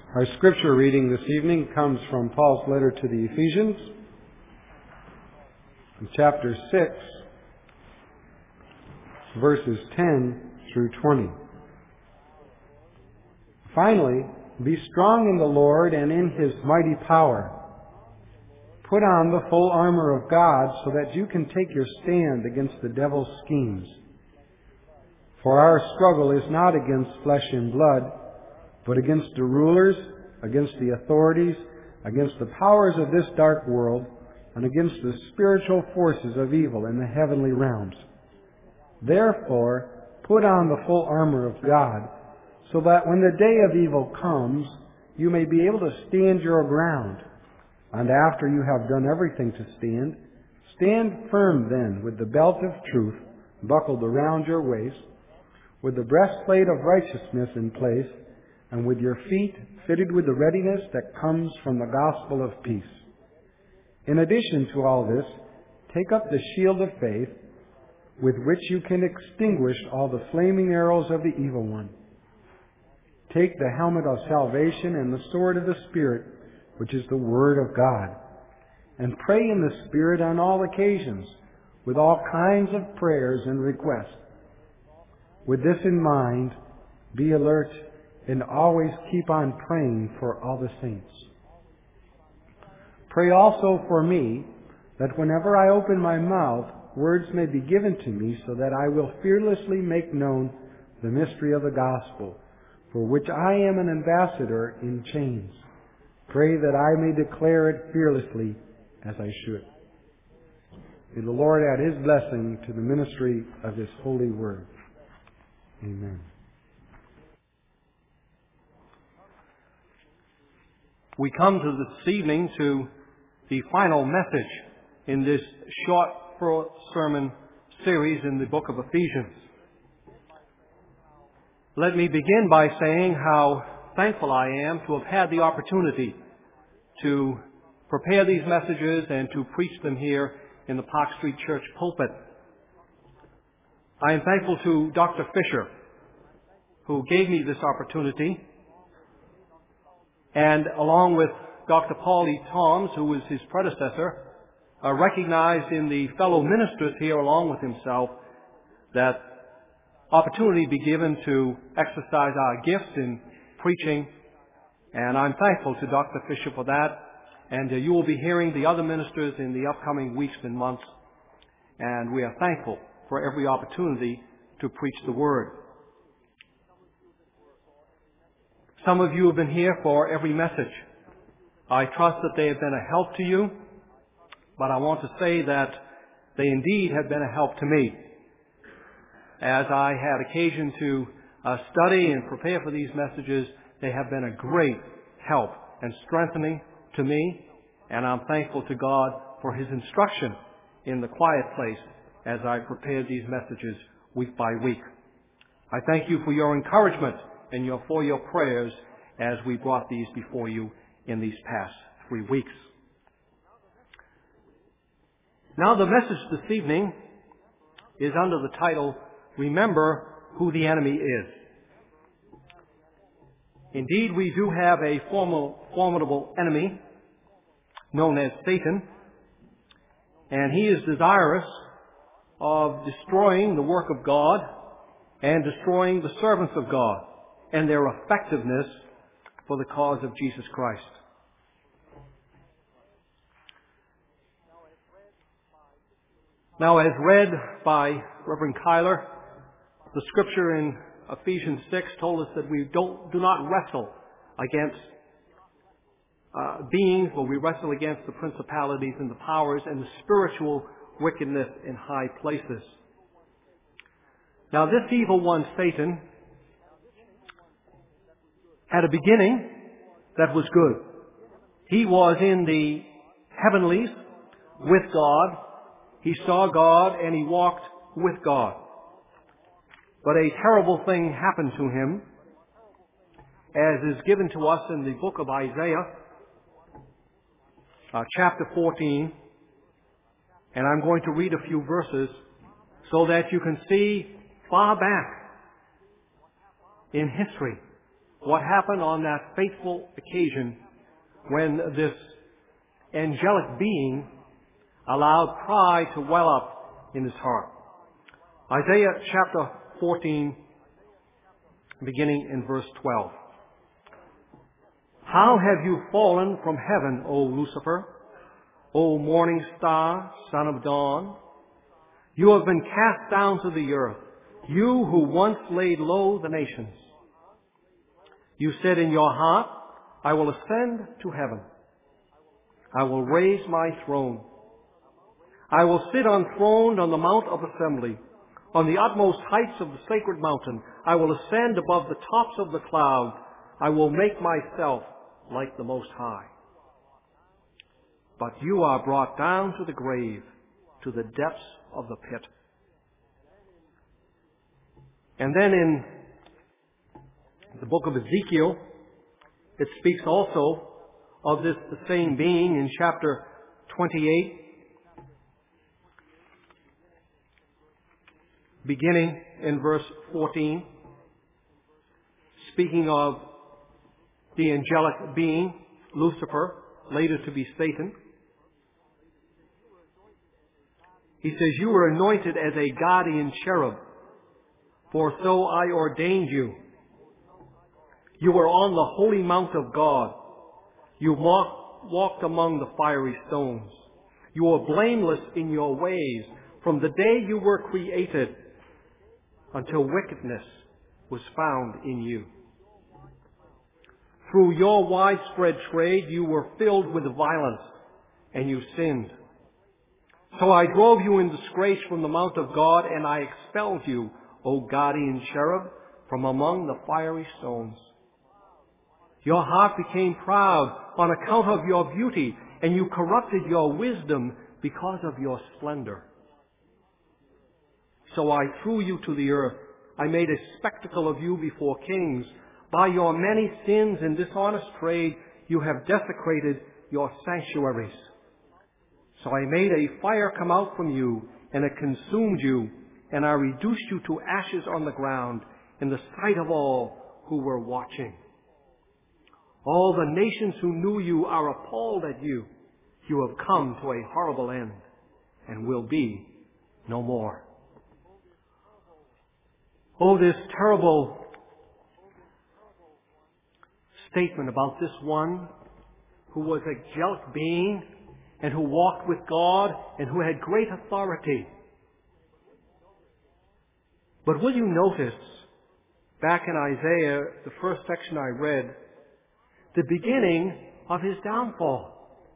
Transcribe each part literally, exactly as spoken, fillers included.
Our scripture reading this evening comes from Paul's letter to the Ephesians, in chapter six, verses ten through twenty. Finally, be strong in the Lord and in His mighty power. Put on the full armor of God so that you can take your stand against the devil's schemes. For our struggle is not against flesh and blood, but against the rulers, against the authorities, against the powers of this dark world, and against the spiritual forces of evil in the heavenly realms. Therefore, put on the full armor of God, so that when the day of evil comes, you may be able to stand your ground. And after you have done everything to stand, stand firm then with the belt of truth buckled around your waist, with the breastplate of righteousness in place, and with your feet fitted with the readiness that comes from the gospel of peace. In addition to all this, take up the shield of faith, with which you can extinguish all the flaming arrows of the evil one. Take the helmet of salvation and the sword of the Spirit, which is the Word of God, and pray in the Spirit on all occasions, with all kinds of prayers and requests. With this in mind, be alert and always keep on praying for all the saints. Pray also for me, that whenever I open my mouth, words may be given to me, so that I will fearlessly make known the mystery of the gospel, for which I am an ambassador in chains. Pray that I may declare it fearlessly as I should. May the Lord add His blessing to the ministry of His holy word. Amen. We come to this evening to the final message in this short sermon series in the book of Ephesians. Let me begin by saying how thankful I am to have had the opportunity to prepare these messages and to preach them here in the Park Street Church pulpit. I am thankful to Doctor Fisher, who gave me this opportunity, and along with Doctor Paul E. Toms, who was his predecessor, uh, recognized in the fellow ministers here along with himself that opportunity be given to exercise our gifts in preaching, and I'm thankful to Doctor Fisher for that. And uh, you will be hearing the other ministers in the upcoming weeks and months, and we are thankful for every opportunity to preach the Word. Some of you have been here for every message. I trust that they have been a help to you, but I want to say that they indeed have been a help to me. As I had occasion to uh, study and prepare for these messages, they have been a great help and strengthening to me, and I'm thankful to God for His instruction in the quiet place as I prepared these messages week by week. I thank you for your encouragement and your, for your prayers as we brought these before you in these past three weeks. Now the message this evening is under the title, Remember Who the Enemy Is. Indeed, we do have a formal, formidable enemy known as Satan, and he is desirous of destroying the work of God and destroying the servants of God and their effectiveness for the cause of Jesus Christ. Now, as read by Reverend Kyler, the scripture in Ephesians six told us that we don't, do not wrestle against uh, beings, but we wrestle against the principalities and the powers and the spiritual wickedness in high places. Now, this evil one, Satan, had a beginning that was good. He was in the heavenlies with God. He saw God and he walked with God. But a terrible thing happened to him, as is given to us in the book of Isaiah, uh, chapter fourteen. And I'm going to read a few verses so that you can see far back in history what happened on that fateful occasion when this angelic being allowed pride to well up in his heart. Isaiah chapter fourteen, beginning in verse twelve. How have you fallen from heaven, O Lucifer, O morning star, son of dawn? You have been cast down to the earth, you who once laid low the nations. You said in your heart, I will ascend to heaven. I will raise my throne. I will sit enthroned on the mount of assembly, on the utmost heights of the sacred mountain. I will ascend above the tops of the clouds. I will make myself like the Most High. But you are brought down to the grave, to the depths of the pit. And then in the book of Ezekiel, it speaks also of this the same being in chapter twenty-eight, beginning in verse fourteen, speaking of the angelic being, Lucifer, later to be Satan. He says, you were anointed as a guardian cherub, for so I ordained you. You were on the holy mount of God. You walked, walked among the fiery stones. You were blameless in your ways from the day you were created until wickedness was found in you. Through your widespread trade, you were filled with violence, and you sinned. So I drove you in disgrace from the mount of God, and I expelled you, O guardian cherub, from among the fiery stones. Your heart became proud on account of your beauty, and you corrupted your wisdom because of your splendor. So I threw you to the earth. I made a spectacle of you before kings. By your many sins and dishonest trade, you have desecrated your sanctuaries. So I made a fire come out from you, and it consumed you, and I reduced you to ashes on the ground in the sight of all who were watching. All the nations who knew you are appalled at you. You have come to a horrible end, and will be no more. Oh, this terrible statement about this one who was a angelic being and who walked with God and who had great authority. But will you notice, back in Isaiah, the first section I read, the beginning of his downfall.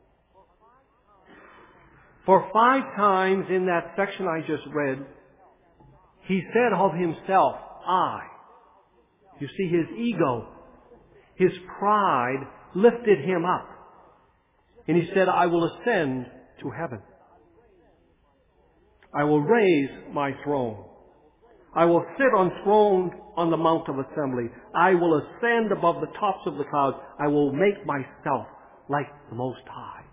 For five times in that section I just read, he said of himself, I. You see, his ego, his pride lifted him up. And he said, I will ascend to heaven. I will raise my throne. I will sit enthroned on the mount of assembly. I will ascend above the tops of the clouds. I will make myself like the Most High.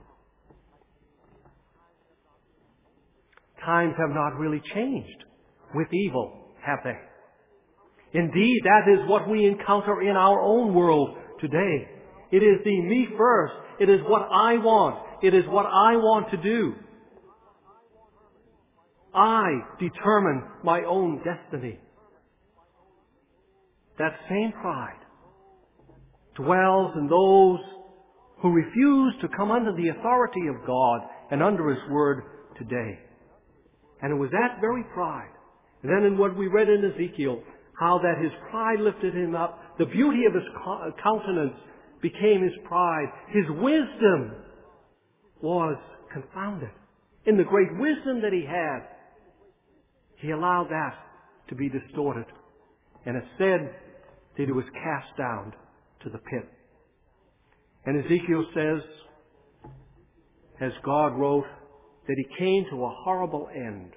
Times have not really changed with evil, have they? Indeed, that is what we encounter in our own world today. It is the me first. It is what I want. It is what I want to do. I determine my own destiny. That same pride dwells in those who refuse to come under the authority of God and under His Word today. And it was that very pride. And then in what we read in Ezekiel, how that his pride lifted him up, the beauty of his countenance became his pride. His wisdom was confounded. In the great wisdom that he had, he allowed that to be distorted. And it said that he was cast down to the pit. And Ezekiel says, as God wrote, that he came to a horrible end.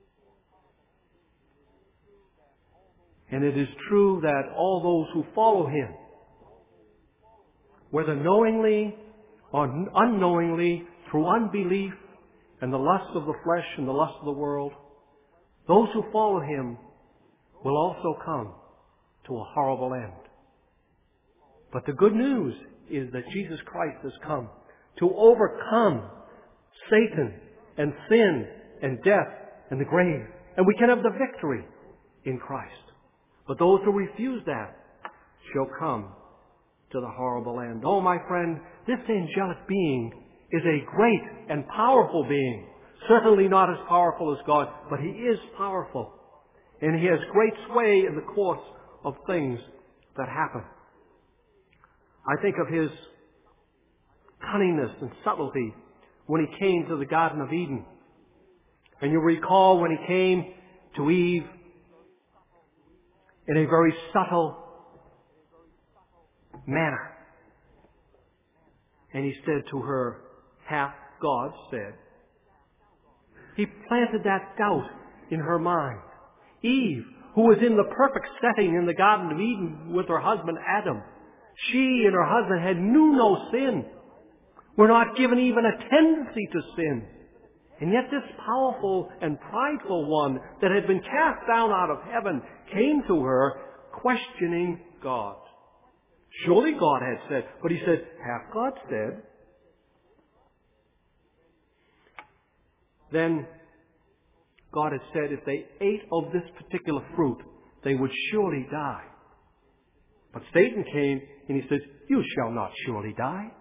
And it is true that all those who follow him, whether knowingly or unknowingly, through unbelief and the lust of the flesh and the lust of the world, those who follow him will also come to a horrible end. But the good news is that Jesus Christ has come to overcome Satan and sin and death and the grave. And we can have the victory in Christ. But those who refuse that shall come to the horrible end. Oh, my friend, this angelic being is a great and powerful being. Certainly not as powerful as God, but he is powerful. And he has great sway in the course of things that happen. I think of his cunningness and subtlety when he came to the Garden of Eden. And you recall when he came to Eve in a very subtle manner. And he said to her, hath God said? He planted that doubt in her mind. Eve, who was in the perfect setting in the Garden of Eden with her husband Adam, she and her husband had knew no sin, were not given even a tendency to sin. And yet this powerful and prideful one that had been cast down out of heaven came to her questioning God. Surely God had said, but he said, hath God said? Then God had said if they ate of this particular fruit, they would surely die. But Satan came and he says, you shall not surely die.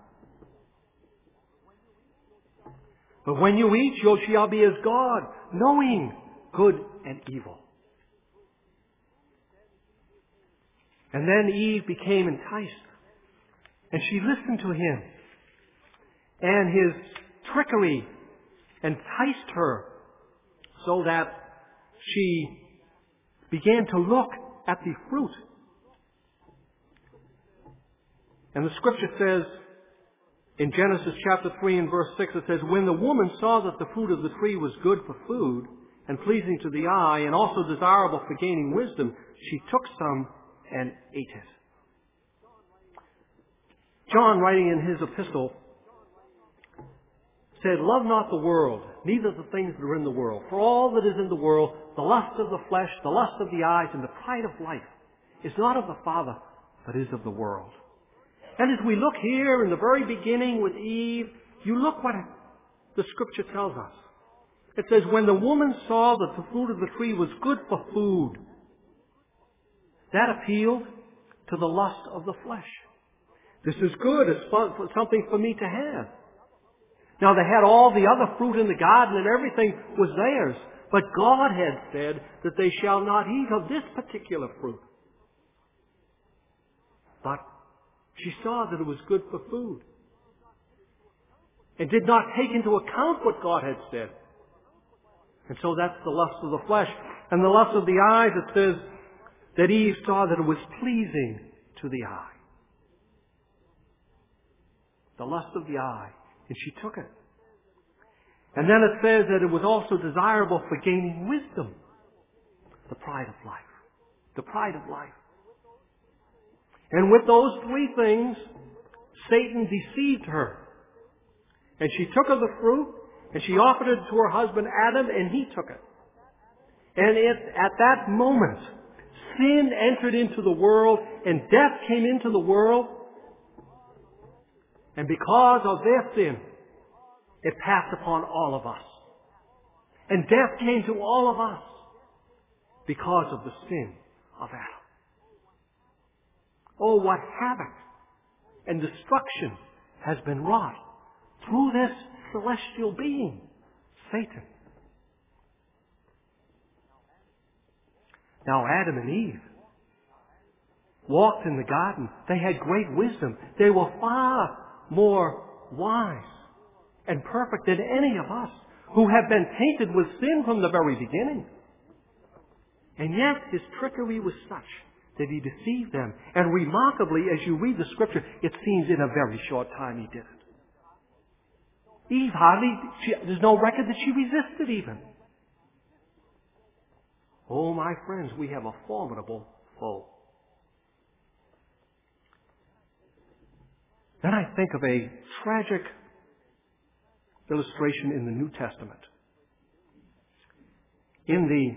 But when you eat, you shall be as God, knowing good and evil. And then Eve became enticed. And she listened to him. And his trickery enticed her so that she began to look at the fruit. And the scripture says, in Genesis chapter three and verse six, it says, when the woman saw that the fruit of the tree was good for food and pleasing to the eye and also desirable for gaining wisdom, she took some and ate it. John, writing in his epistle, said, love not the world, neither the things that are in the world. For all that is in the world, the lust of the flesh, the lust of the eyes, and the pride of life, is not of the Father, but is of the world. And as we look here in the very beginning with Eve, you look what the scripture tells us. It says, when the woman saw that the fruit of the tree was good for food, that appealed to the lust of the flesh. This is good. It's something for me to have. Now, they had all the other fruit in the garden and everything was theirs. But God had said that they shall not eat of this particular fruit. But she saw that it was good for food and did not take into account what God had said. And so that's the lust of the flesh. And the lust of the eyes, it says that Eve saw that it was pleasing to the eye. The lust of the eye. And she took it. And then it says that it was also desirable for gaining wisdom. The pride of life. The pride of life. And with those three things, Satan deceived her. And she took of the fruit, and she offered it to her husband Adam, and he took it. And it, at that moment, sin entered into the world, and death came into the world. And because of their sin, it passed upon all of us. And death came to all of us because of the sin of Adam. Oh, what havoc and destruction has been wrought through this celestial being, Satan. Now, Adam and Eve walked in the garden. They had great wisdom. They were far more wise and perfect than any of us who have been tainted with sin from the very beginning. And yet his trickery was such that he deceived them. And remarkably, as you read the scripture, it seems in a very short time he did it. Eve hardly, she, there's no record that she resisted even. Oh, my friends, we have a formidable foe. Then I think of a tragic illustration in the New Testament. In the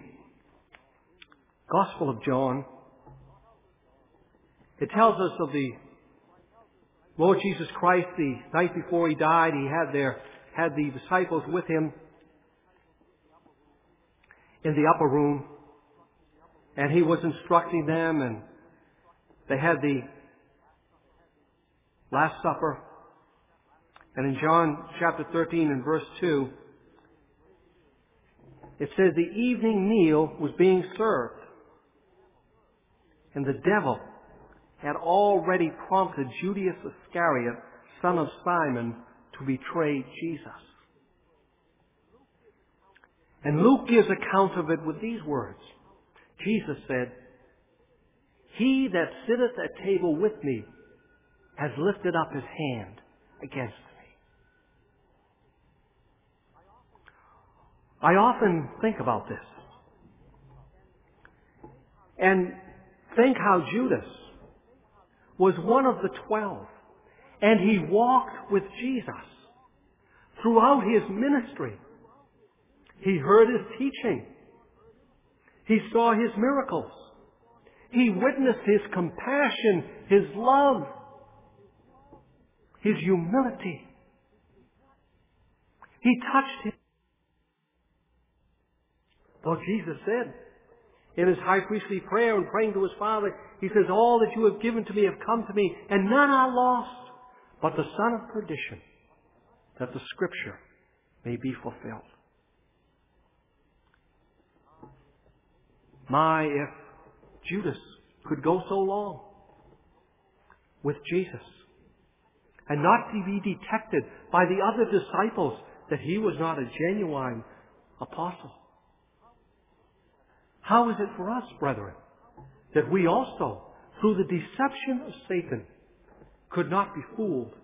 Gospel of John, it tells us of the Lord Jesus Christ, the night before He died, He had their, had the disciples with Him in the upper room, and He was instructing them, and they had the Last Supper. And in John chapter thirteen and verse two, it says the evening meal was being served, and the devil had already prompted Judas Iscariot, son of Simon, to betray Jesus. And Luke gives account of it with these words. Jesus said, "He that sitteth at table with me has lifted up his hand against me." I often think about this and think how Judas was one of the twelve, and he walked with Jesus throughout His ministry. He heard His teaching. He saw His miracles. He witnessed His compassion, His love, His humility. He touched Him. Well, Jesus said in His high priestly prayer and praying to His Father, He says, "All that you have given to me have come to me, and none are lost, but the son of perdition, that the Scripture may be fulfilled." My, if Judas could go so long with Jesus and not to be detected by the other disciples that he was not a genuine apostle. How is it for us, brethren, that we also, through the deception of Satan, could not be fooled?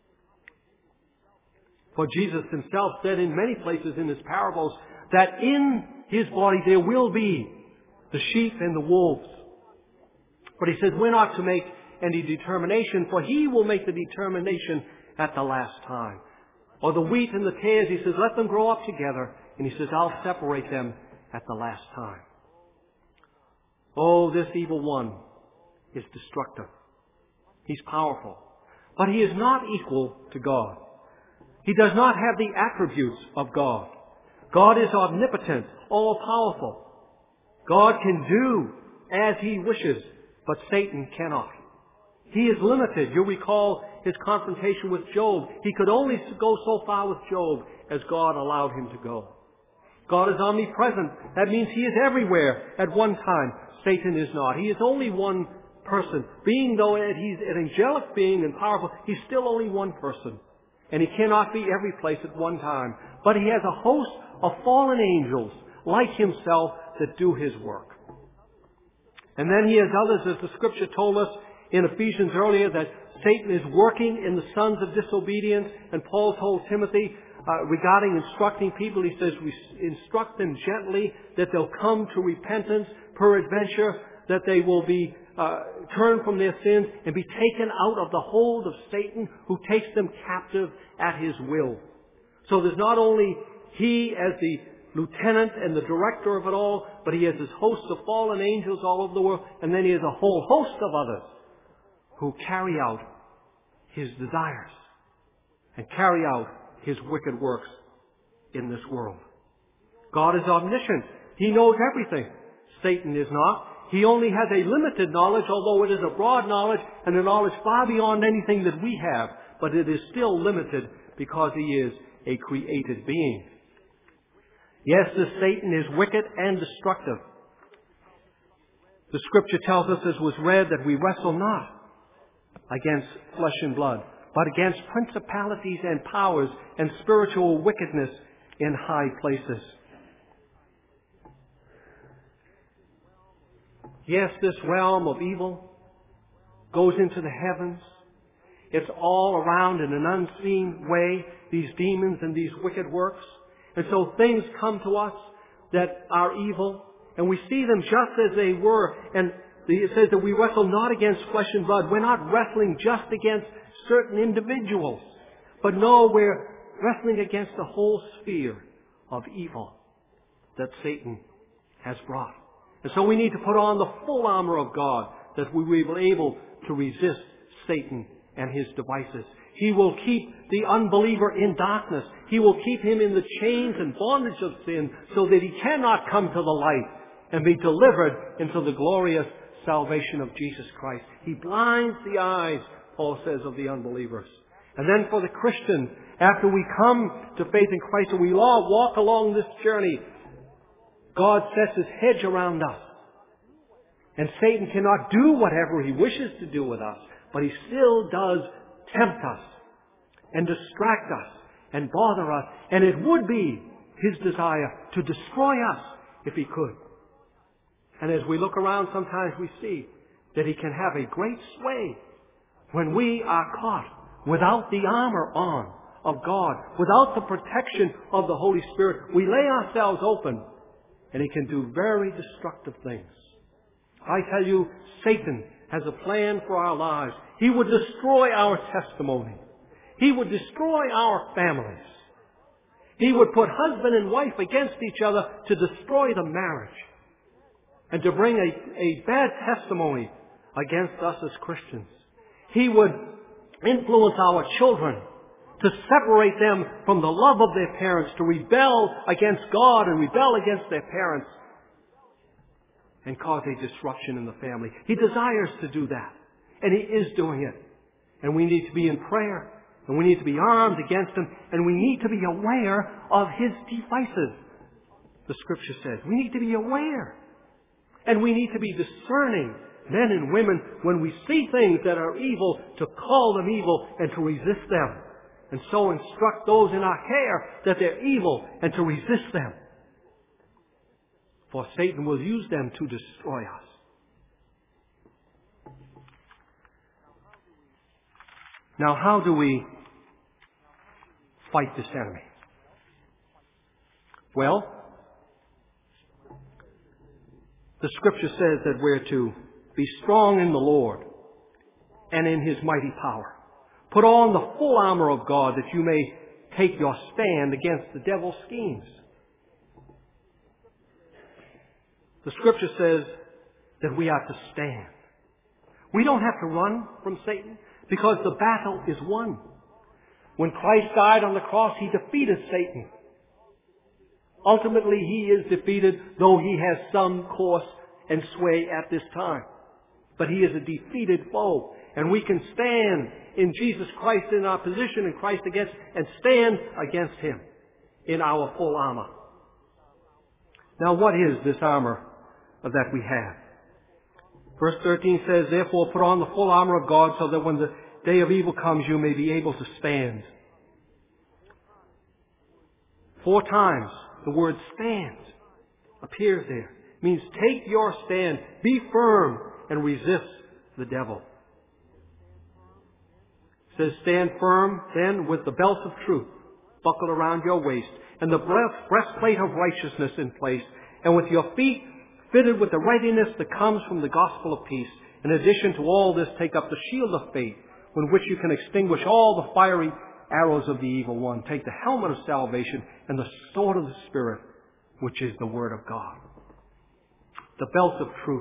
For Jesus Himself said in many places in His parables that in His body there will be the sheep and the wolves. But He says we're not to make any determination, for He will make the determination at the last time. Or the wheat and the tares, He says, let them grow up together. And He says, I'll separate them at the last time. Oh, this evil one is destructive. He's powerful. But he is not equal to God. He does not have the attributes of God. God is omnipotent, all-powerful. God can do as He wishes, but Satan cannot. He is limited. You'll recall his confrontation with Job. He could only go so far with Job as God allowed him to go. God is omnipresent. That means He is everywhere at one time. Satan is not. He is only one person. Being though He's an angelic being and powerful, He's still only one person. And He cannot be every place at one time. But He has a host of fallen angels like Himself that do His work. And then He has others, as the Scripture told us in Ephesians earlier, that Satan is working in the sons of disobedience. And Paul told Timothy uh, regarding instructing people, he says, we instruct them gently that they'll come to repentance, peradventure, that they will be uh, turned from their sins and be taken out of the hold of Satan, who takes them captive at his will. So there's not only he as the lieutenant and the director of it all, but he has his host of fallen angels all over the world, and then he has a whole host of others who carry out his desires and carry out his wicked works in this world. God is omniscient. He knows everything. Satan is not. He only has a limited knowledge, although it is a broad knowledge and a knowledge far beyond anything that we have. But it is still limited because he is a created being. Yes, this Satan is wicked and destructive. The Scripture tells us, as was read, that we wrestle not against flesh and blood, but against principalities and powers and spiritual wickedness in high places. Yes, this realm of evil goes into the heavens. It's all around in an unseen way, these demons and these wicked works. And so things come to us that are evil, and we see them just as they were. And it says that we wrestle not against flesh and blood. We're not wrestling just against certain individuals, but no, we're wrestling against the whole sphere of evil that Satan has brought. And so we need to put on the full armor of God that we will be able to resist Satan and his devices. He will keep the unbeliever in darkness. He will keep him in the chains and bondage of sin so that he cannot come to the light and be delivered into the glorious salvation of Jesus Christ. He blinds the eyes, Paul says, of the unbelievers. And then for the Christian, after we come to faith in Christ and we all walk along this journey, God sets his hedge around us. And Satan cannot do whatever he wishes to do with us, but he still does tempt us and distract us and bother us. And it would be his desire to destroy us if he could. And as we look around, sometimes we see that he can have a great sway when we are caught without the armor on of God, without the protection of the Holy Spirit. We lay ourselves open, and he can do very destructive things. I tell you, Satan has a plan for our lives. He would destroy our testimony. He would destroy our families. He would put husband and wife against each other to destroy the marriage and to bring a, a bad testimony against us as Christians. He would influence our children to separate them from the love of their parents, to rebel against God and rebel against their parents and cause a disruption in the family. He desires to do that, and he is doing it. And we need to be in prayer, and we need to be armed against him, and we need to be aware of his devices. The Scripture says we need to be aware, and we need to be discerning, men and women, when we see things that are evil, to call them evil and to resist them. And so instruct those in our care that they're evil and to resist them. For Satan will use them to destroy us. Now, how do we fight this enemy? Well, the Scripture says that we're to be strong in the Lord and in his mighty power. Put on the full armor of God that you may take your stand against the devil's schemes. The Scripture says that we are to stand. We don't have to run from Satan because the battle is won. When Christ died on the cross, he defeated Satan. Ultimately, he is defeated, though he has some course and sway at this time. But he is a defeated foe. And we can stand in Jesus Christ in our position in Christ against, and stand against him in our full armor. Now, what is this armor that we have? Verse thirteen says, therefore put on the full armor of God so that when the day of evil comes you may be able to stand. Four times the word stand appears there. It means take your stand, be firm, and resist the devil. It says stand firm then with the belt of truth buckled around your waist and the breastplate of righteousness in place, and with your feet fitted with the readiness that comes from the gospel of peace. In addition to all this, take up the shield of faith, with which you can extinguish all the fiery arrows of the evil one. Take the helmet of salvation and the sword of the Spirit, which is the Word of God. The belt of truth.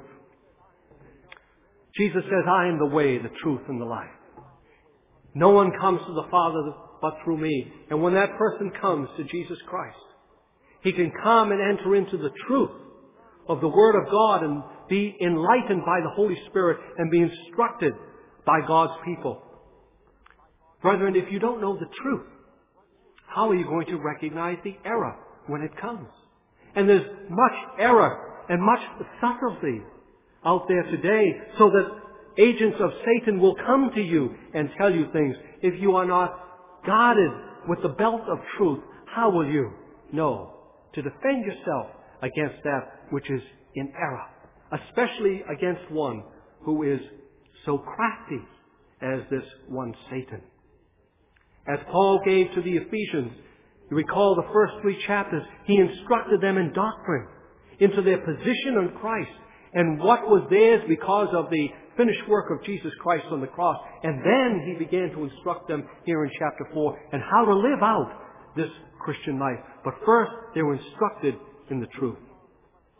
Jesus says, I am the way, the truth, and the life. No one comes to the Father but through me. And when that person comes to Jesus Christ, he can come and enter into the truth of the Word of God and be enlightened by the Holy Spirit and be instructed by God's people. Brethren, if you don't know the truth, how are you going to recognize the error when it comes? And there's much error and much subtlety out there today, so that agents of Satan will come to you and tell you things. If you are not guarded with the belt of truth, how will you know to defend yourself against that which is in error, especially against one who is so crafty as this one Satan? As Paul gave to the Ephesians, you recall the first three chapters, he instructed them in doctrine, into their position in Christ, and what was theirs because of the finished work of Jesus Christ on the cross. And then he began to instruct them here in chapter four and how to live out this Christian life. But first, they were instructed in the truth.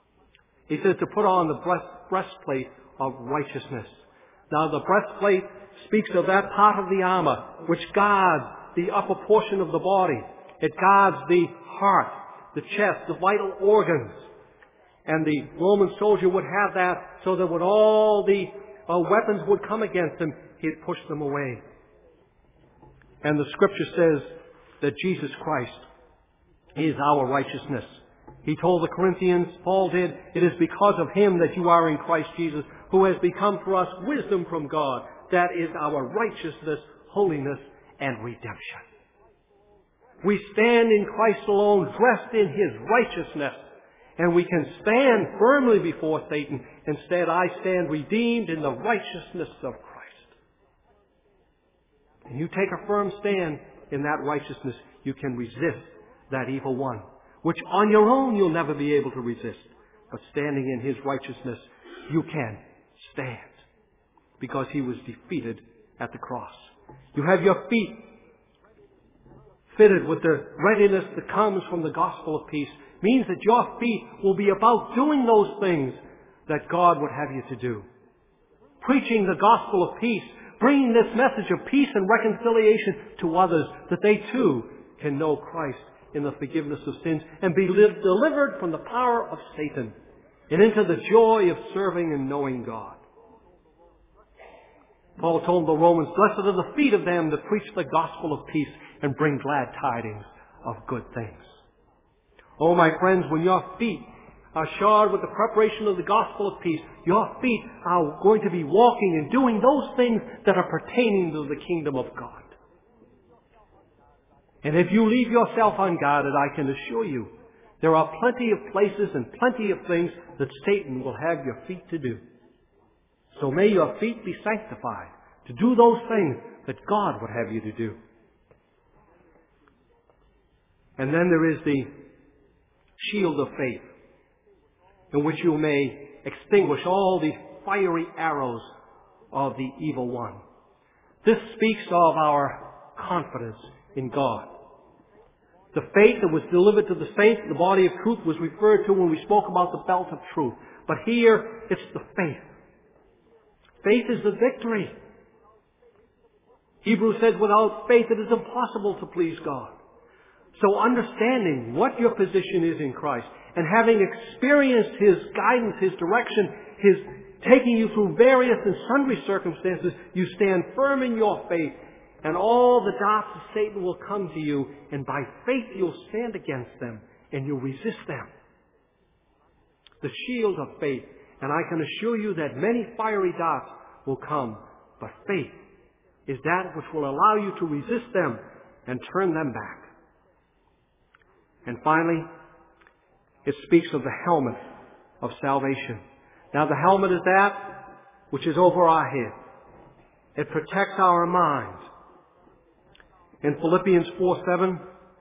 He says to put on the breast, breastplate of righteousness. Now, the breastplate speaks of that part of the armor which guards the upper portion of the body. It guards the heart, the chest, the vital organs. And the Roman soldier would have that so that when all the uh, weapons would come against him, he'd push them away. And the Scripture says that Jesus Christ is our righteousness. He told the Corinthians, Paul did, it is because of Him that you are in Christ Jesus, who has become for us wisdom from God. That is our righteousness, holiness, and redemption. We stand in Christ alone, dressed in His righteousness, and we can stand firmly before Satan. Instead, I stand redeemed in the righteousness of Christ. And you take a firm stand in that righteousness, you can resist that evil one, which on your own you'll never be able to resist. But standing in His righteousness, you can stand, because He was defeated at the cross. You have your feet fitted with the readiness that comes from the gospel of peace. Means that your feet will be about doing those things that God would have you to do. Preaching the gospel of peace, bringing this message of peace and reconciliation to others, that they too can know Christ in the forgiveness of sins and be lived, delivered from the power of Satan and into the joy of serving and knowing God. Paul told the Romans, blessed are the feet of them that preach the gospel of peace and bring glad tidings of good things. Oh, my friends, when your feet are shod with the preparation of the gospel of peace, your feet are going to be walking and doing those things that are pertaining to the kingdom of God. And if you leave yourself unguarded, I can assure you, there are plenty of places and plenty of things that Satan will have your feet to do. So may your feet be sanctified to do those things that God would have you to do. And then there is the shield of faith, in which you may extinguish all the fiery arrows of the evil one. This speaks of our confidence in God. The faith that was delivered to the saints, the body of truth, was referred to when we spoke about the belt of truth. But here, it's the faith. Faith is the victory. Hebrews says, without faith it is impossible to please God. So understanding what your position is in Christ, and having experienced His guidance, His direction, His taking you through various and sundry circumstances, you stand firm in your faith, and all the darts of Satan will come to you, and by faith you'll stand against them, and you'll resist them. The shield of faith. And I can assure you that many fiery darts will come, but faith is that which will allow you to resist them and turn them back. And finally, it speaks of the helmet of salvation. Now the helmet is that which is over our head. It protects our mind. In Philippians four seven,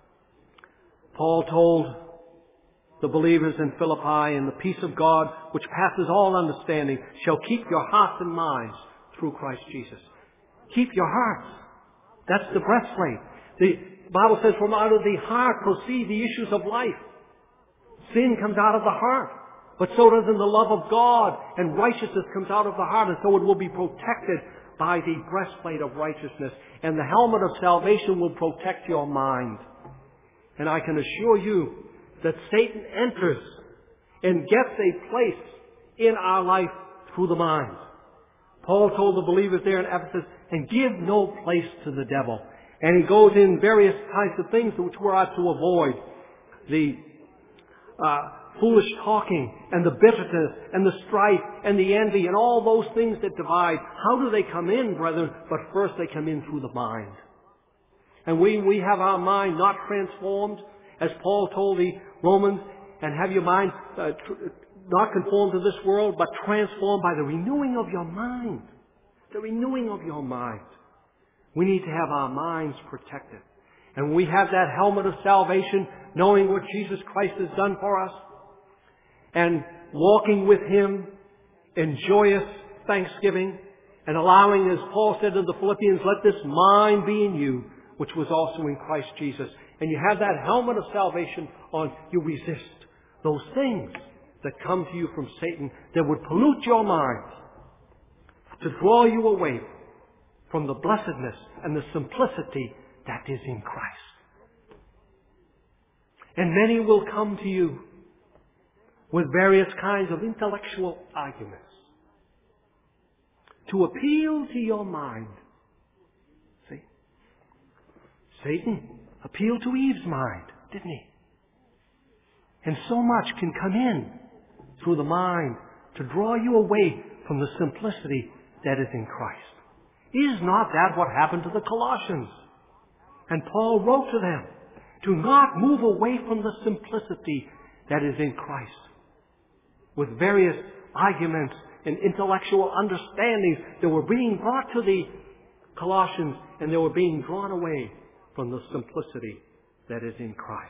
Paul told the believers in Philippi, and the peace of God, which passes all understanding, shall keep your hearts and minds through Christ Jesus. Keep your hearts. That's the breastplate. The Bible says, from out of the heart proceed the issues of life. Sin comes out of the heart, but so does the love of God, and righteousness comes out of the heart, and so it will be protected by the breastplate of righteousness, and the helmet of salvation will protect your mind. And I can assure you that Satan enters and gets a place in our life through the mind. Paul told the believers there in Ephesus, and give no place to the devil. And he goes in various kinds of things which we are to avoid. The uh, foolish talking, and the bitterness, and the strife, and the envy, and all those things that divide. How do they come in, brethren? But first they come in through the mind. And we, we have our mind not transformed, as Paul told the Romans, and have your mind uh, tr- not conformed to this world, but transformed by the renewing of your mind. The renewing of your mind. We need to have our minds protected. And we have that helmet of salvation, knowing what Jesus Christ has done for us, and walking with Him in joyous thanksgiving, and allowing, as Paul said to the Philippians, let this mind be in you, which was also in Christ Jesus. And you have that helmet of salvation on, you resist those things that come to you from Satan that would pollute your mind, to draw you away from the blessedness and the simplicity that is in Christ. And many will come to you with various kinds of intellectual arguments to appeal to your mind. See? Satan appealed to Eve's mind, didn't he? And so much can come in through the mind to draw you away from the simplicity that is in Christ. Is not that what happened to the Colossians? And Paul wrote to them, do not move away from the simplicity that is in Christ, with various arguments and intellectual understandings that were being brought to the Colossians, and they were being drawn away from the simplicity that is in Christ.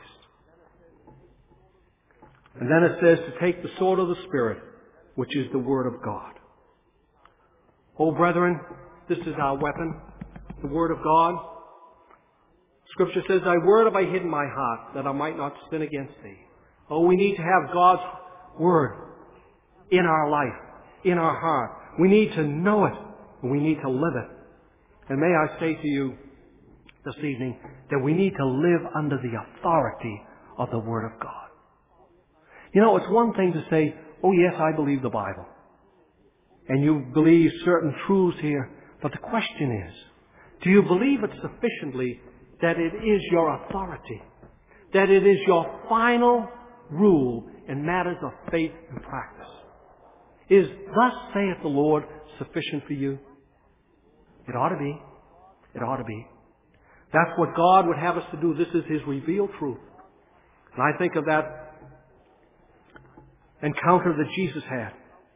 And then it says to take the sword of the Spirit, which is the Word of God. Oh, brethren, this is our weapon, the Word of God. Scripture says, thy word have I hid in my heart, that I might not sin against thee. Oh, we need to have God's Word in our life, in our heart. We need to know it, and we need to live it. And may I say to you this evening that we need to live under the authority of the Word of God. You know, it's one thing to say, oh yes, I believe the Bible. And you believe certain truths here. But the question is, do you believe it sufficiently that it is your authority? That it is your final rule in matters of faith and practice? Is thus saith the Lord sufficient for you? It ought to be. It ought to be. That's what God would have us to do. This is His revealed truth. And I think of that encounter that Jesus had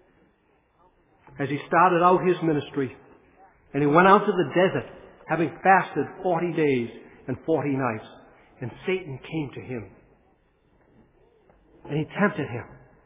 as He started out His ministry, and He went out to the desert having fasted forty days and forty nights, and Satan came to Him and he tempted Him.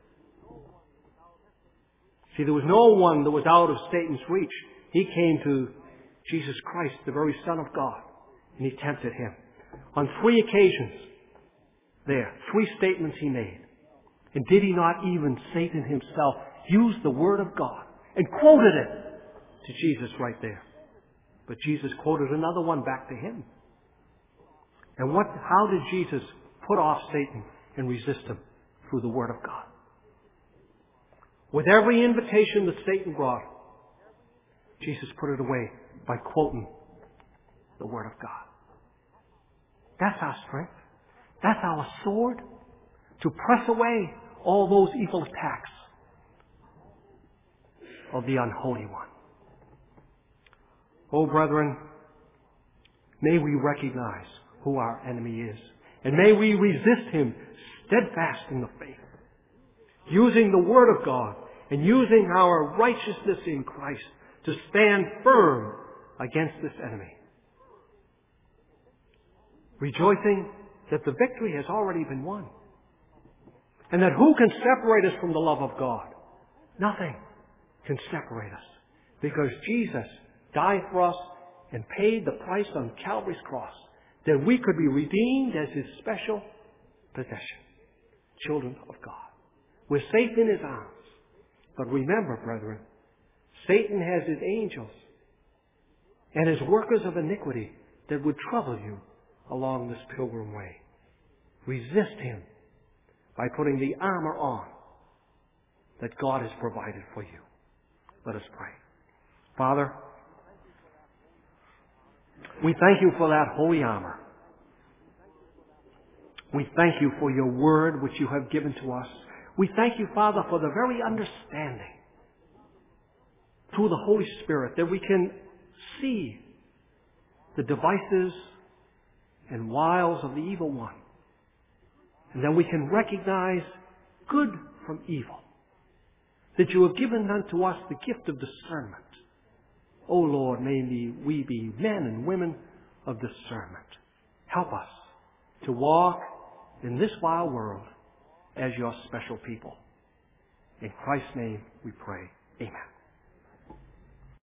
See, there was no one that was out of Satan's reach. He came to Jesus Christ, the very Son of God, and He tempted Him. On three occasions there, three statements He made. And did He not even, Satan himself, use the Word of God and quoted it to Jesus right there? But Jesus quoted another one back to Him. And what? How did Jesus put off Satan and resist him? Through the Word of God. With every invitation that Satan brought, Jesus put it away by quoting the Word of God. That's our strength. That's our sword to press away all those evil attacks of the unholy one. Oh, brethren, may we recognize who our enemy is, and may we resist him steadfast in the faith, using the Word of God and using our righteousness in Christ to stand firm against this enemy, rejoicing that the victory has already been won. And that who can separate us from the love of God? Nothing can separate us. Because Jesus died for us and paid the price on Calvary's cross that we could be redeemed as His special possession. Children of God. We're safe in His arms. But remember, brethren, Satan has his angels and his workers of iniquity that would trouble you along this pilgrim way. Resist him by putting the armor on that God has provided for you. Let us pray. Father, we thank You for that holy armor. We thank You for Your Word which You have given to us. We thank You, Father, for the very understanding through the Holy Spirit that we can see the devices and wiles of the evil one. And then we can recognize good from evil. That You have given unto us the gift of discernment. O Lord, may we be men and women of discernment. Help us to walk in this vile world as Your special people. In Christ's name we pray. Amen.